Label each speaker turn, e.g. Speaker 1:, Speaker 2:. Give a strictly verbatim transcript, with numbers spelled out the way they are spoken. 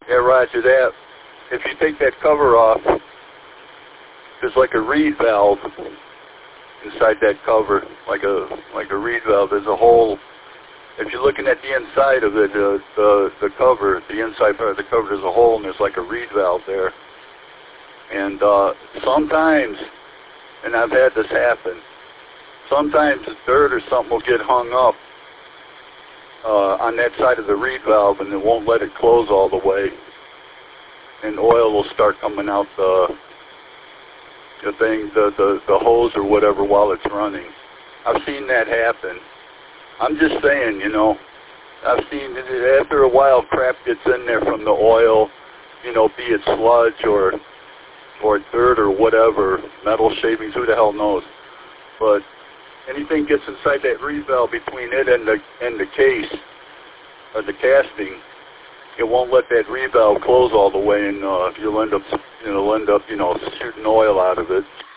Speaker 1: Yeah, roger that. If you take that cover off, there's like a reed valve inside that cover, like a like a reed valve. There's a hole. If you're looking at the inside of it, uh, the the cover, the inside part of the cover, there's a hole, and there's like a reed valve there. And uh, sometimes, and I've had this happen, sometimes the dirt or something will get hung up uh, on that side of the reed valve, and it won't let it close all the way, and oil will start coming out the the thing, the the, the hose or whatever while it's running. I've seen that happen. I'm just saying, you know, I've seen it, after a while crap gets in there from the oil, you know, be it sludge or or dirt or whatever, metal shavings, who the hell knows. But anything gets inside that reed valve between it and the and the case or the casting, it won't let that reed valve close all the way, and uh, you'll end up you'll end up you know shooting oil out of it.